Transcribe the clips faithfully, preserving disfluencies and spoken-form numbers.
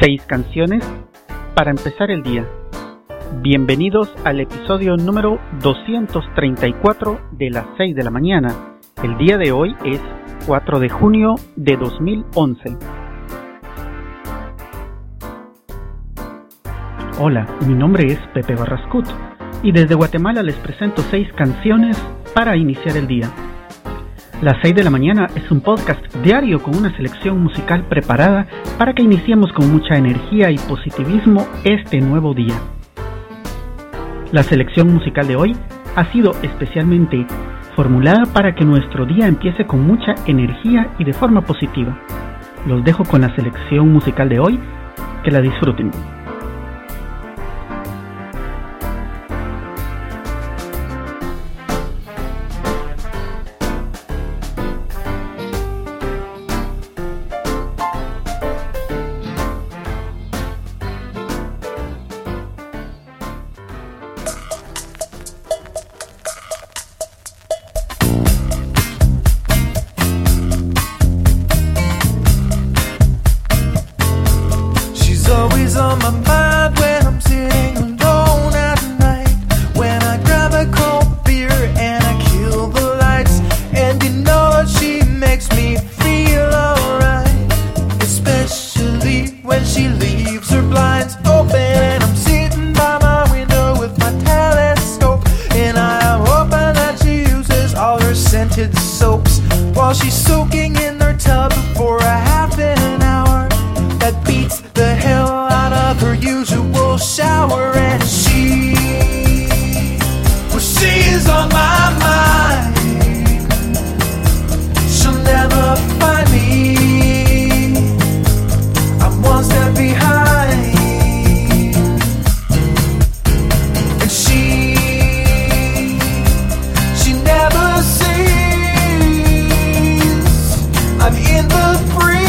Seis canciones para empezar el día. Bienvenidos al episodio número doscientos treinta y cuatro de las seis de la mañana. El día de hoy es cuatro de junio de dos mil once. Hola, mi nombre es Pepe Barrascut y desde Guatemala les presento seis canciones para iniciar el día. Las seis de la mañana es un podcast diario con una selección musical preparada para que iniciemos con mucha energía y positivismo este nuevo día. La selección musical de hoy ha sido especialmente formulada para que nuestro día empiece con mucha energía y de forma positiva. Los dejo con la selección musical de hoy, que la disfruten. Always on my mind when I'm sitting alone at night, when I grab a cold beer and I kill the lights, and you know she makes me feel alright, especially when she leaves her blinds open and I'm sitting by my window with my telescope, and I'm hoping that she uses all her scented soaps while she's soaking in her tub for a half an hour. That beats the hell out of her usual shower, and she, well, she is on my mind. She'll never find me, I'm one step behind. And she, she never sees I'm in the breeze.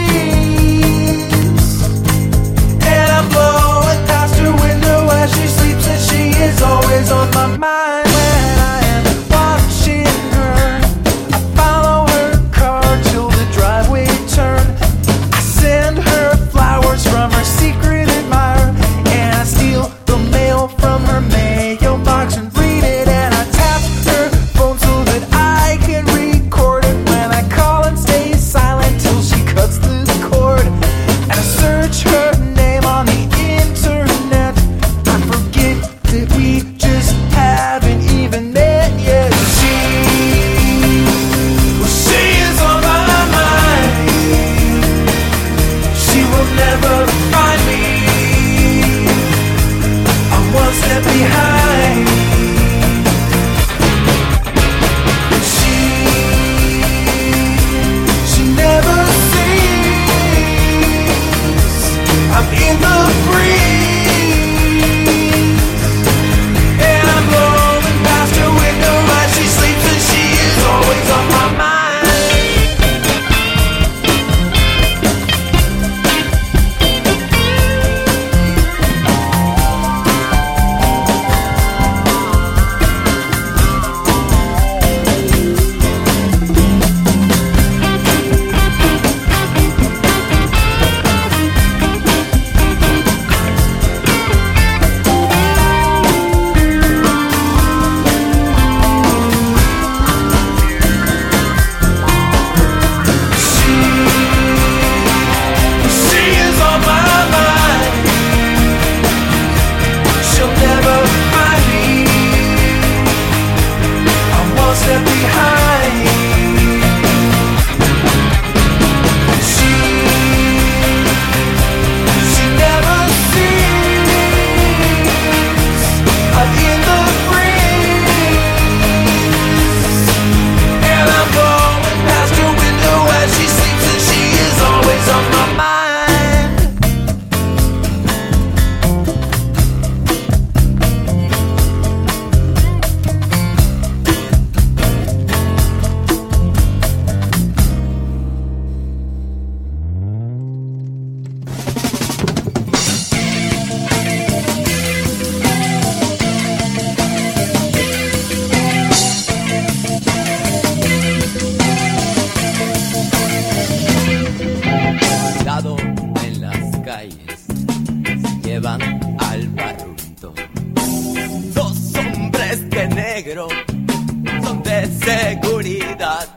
She sleeps and she is always on my mind. When I am watching her, I follow her car till the driveway turn. I send her flowers from her secret admirer, and I steal the mail from her mailbox and read it, and I tap her phone so that I can record it when I call and stay silent till she cuts the cord. And I search her name on the internet. We just had negro son de seguridad.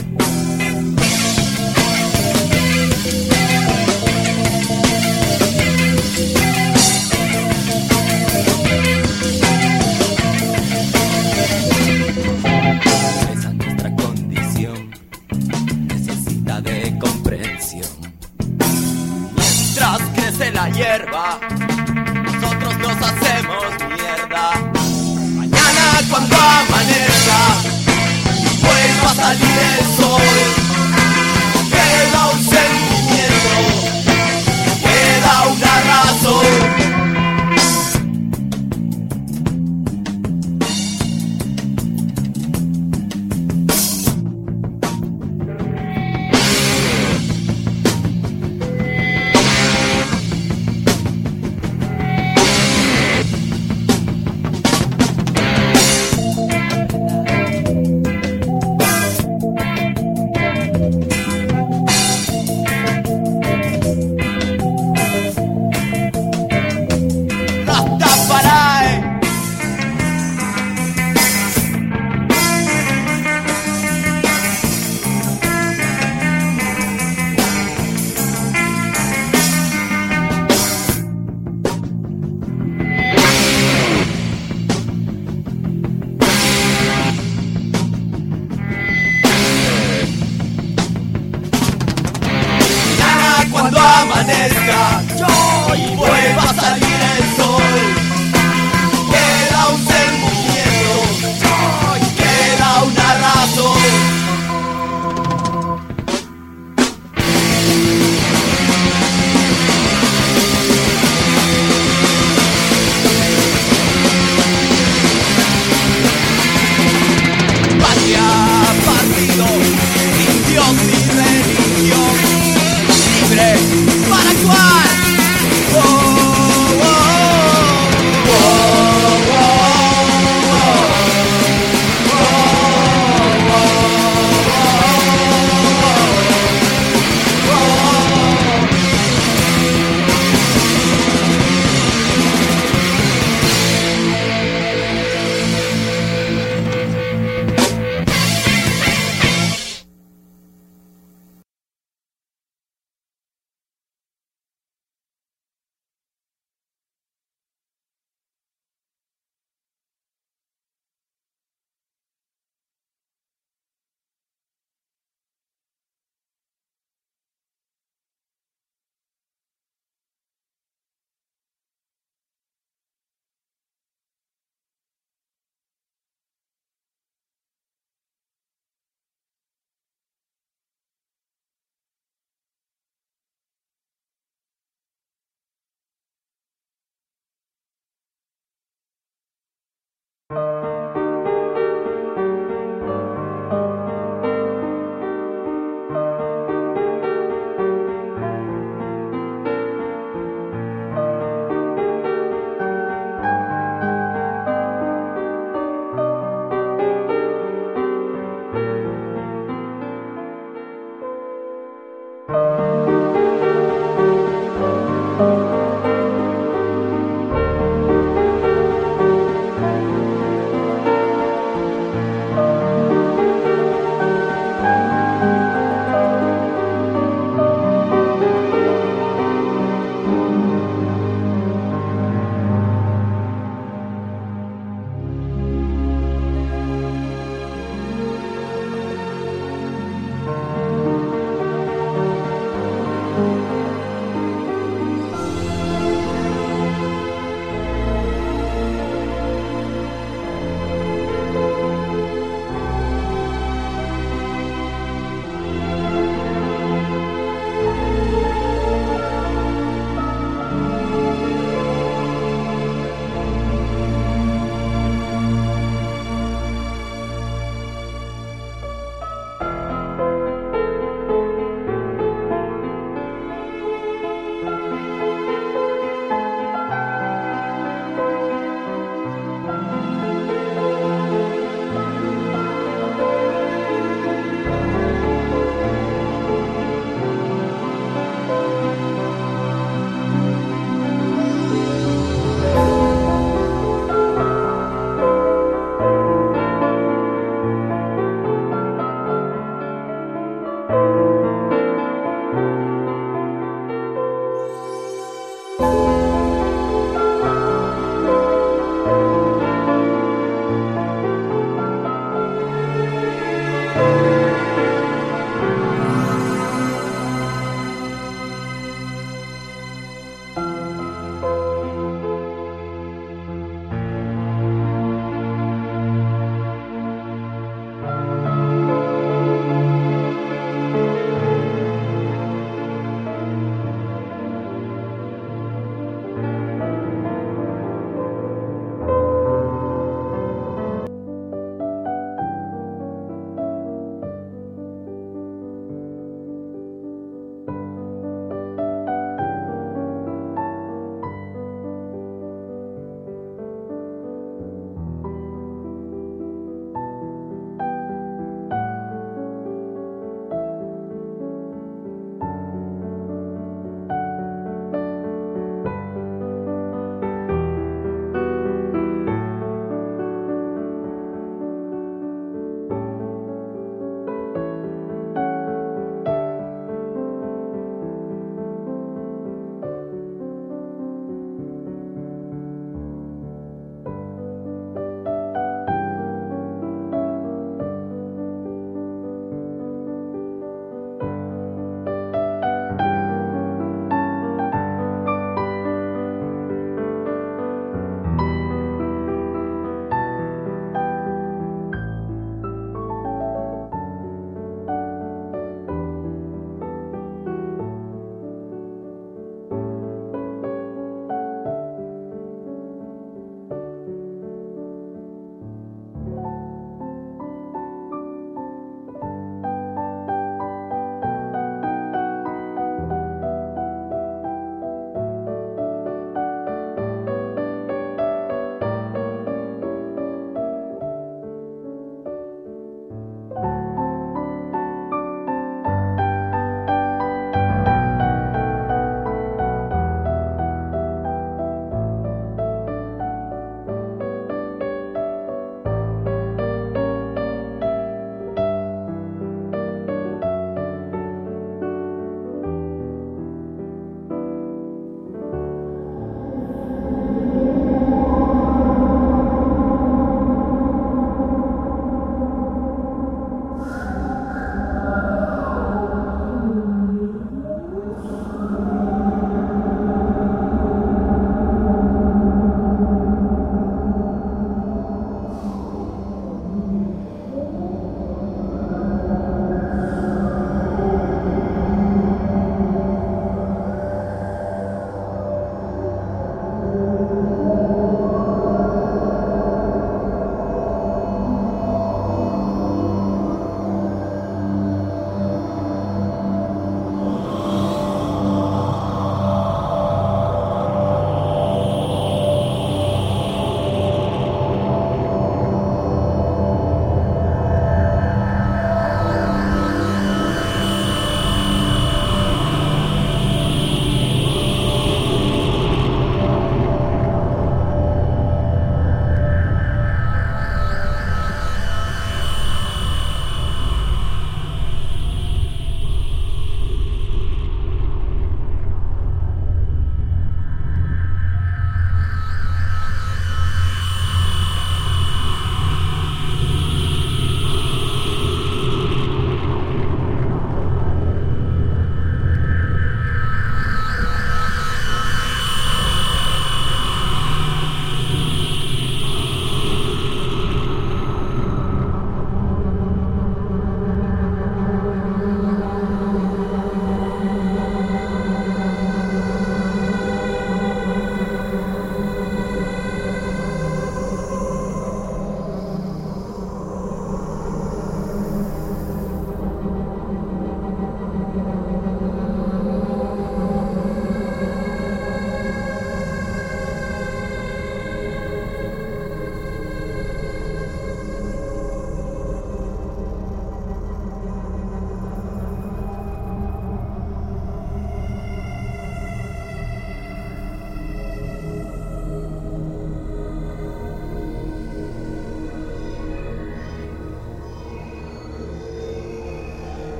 Esa nuestra condición necesita de comprensión. Mientras crece la hierba, nosotros nos hacemos mierda. Mañana cuando amanezca, vuelva a salir el sol. Queda un sentimiento, queda una razón.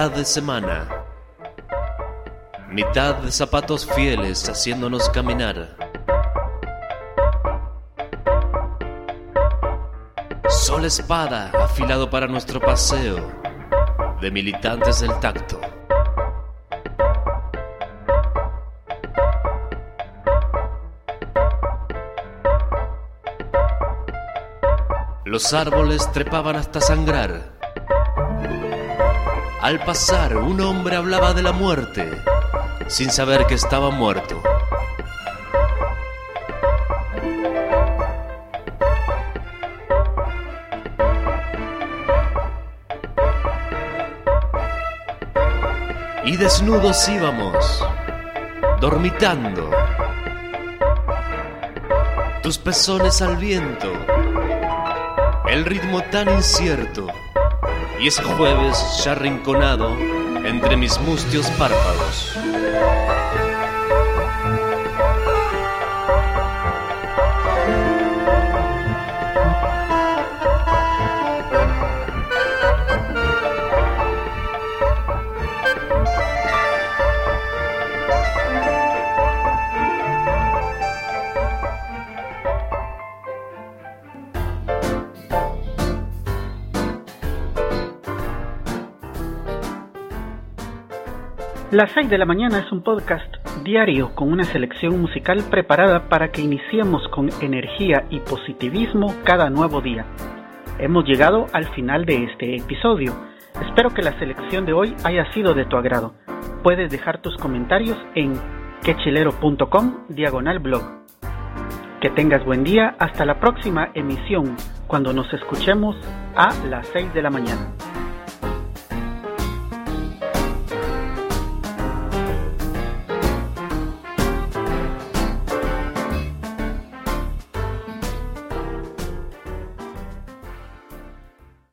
mitad de semana, mitad de zapatos fieles haciéndonos caminar. Sol espada afilado para nuestro paseo de militantes del tacto. Los árboles trepaban hasta sangrar. Al pasar, un hombre hablaba de la muerte, sin saber que estaba muerto. Y desnudos íbamos, dormitando, tus pezones al viento, el ritmo tan incierto, y ese jueves ya arrinconado entre mis mustios párpados. Las seis de la mañana es un podcast diario con una selección musical preparada para que iniciemos con energía y positivismo cada nuevo día. Hemos llegado al final de este episodio. Espero que la selección de hoy haya sido de tu agrado. Puedes dejar tus comentarios en quechilero.com diagonal blog. Que tengas buen día. Hasta la próxima emisión, cuando nos escuchemos a las seis de la mañana.